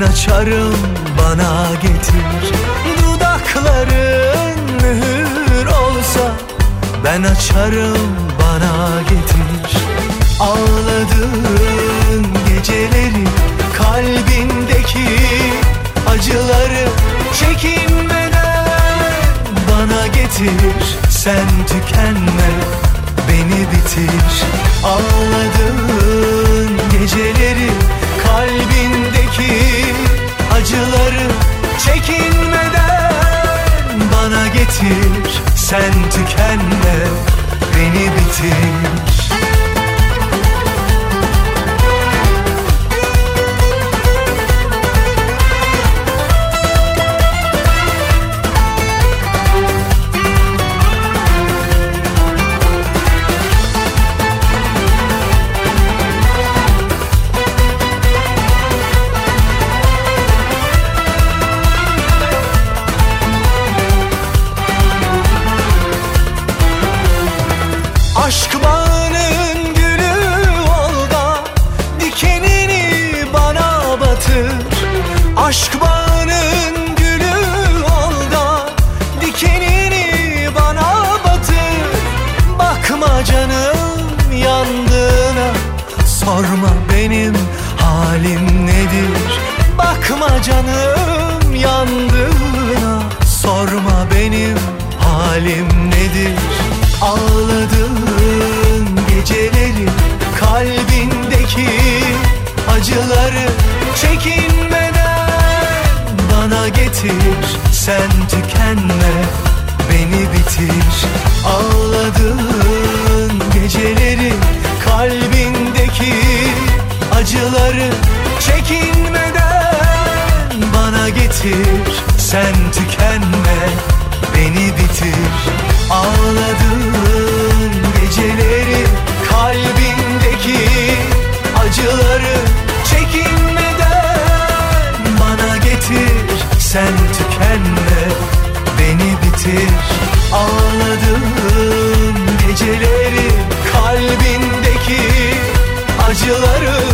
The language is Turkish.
açarım, bana getir. Dudakların mühür olsa ben açarım, bana getir. Ağladığın geceleri, kalbindeki acıları çekinmeden bana getir. Sen tükenme, beni bitir. Ağladığın geceleri, kalbindeki acıları çekinmeden bana getir. Sen tükenme, beni bitir. Aşk bağının gülü ol da dikenini bana batır. Aşk bağının gülü ol da dikenini bana batır. Bakma canım yandığına, sorma benim halim nedir. Bakma canım yandığına, sorma benim halim nedir. Ağladığın geceleri, kalbindeki acıları çekinmeden bana getir. Sen tükenme, beni bitir. Ağladığın geceleri, kalbindeki acıları çekinmeden bana getir. Sen tükenme, beni bitir. Ağladığın geceleri, kalbindeki acıları çekinmeden bana getir. Sen tükenme, beni bitir. Ağladığın geceleri, kalbindeki acıları